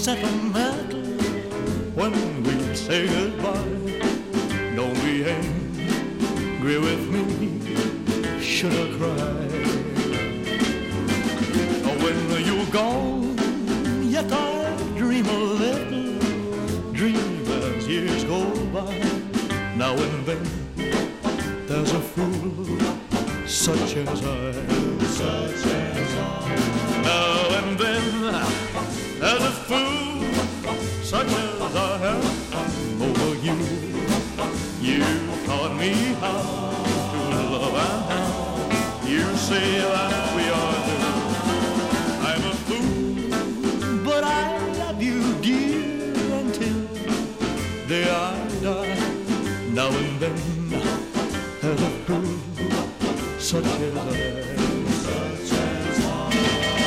sentimental when we say goodbye. Don't be angry with me, should I cry? When you're gone, yet I dream a little dream as years go by. Now and then there's a fool such as I, such as I. Now and then there's a fool such as I am over you. You taught me how to love, and now you say that we are two. I'm a fool, but I love you, dear, until the day I die. Now and then there's a fool such as I, such as I.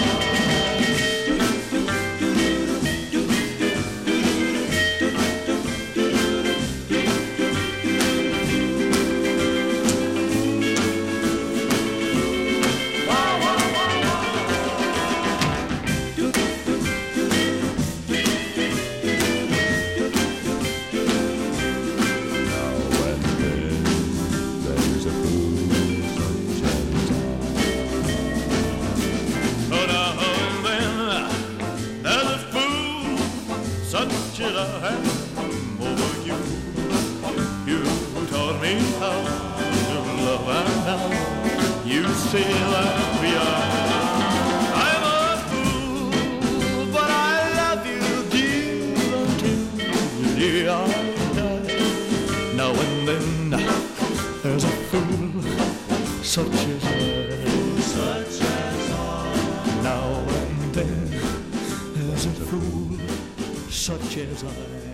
Such as I am over you. You taught me how to love, and now you say that we are. I'm a fool, but I love you, dear, until the day I die. Now and then there's a fool such as I, such as I. Now and then there's a fool such as I.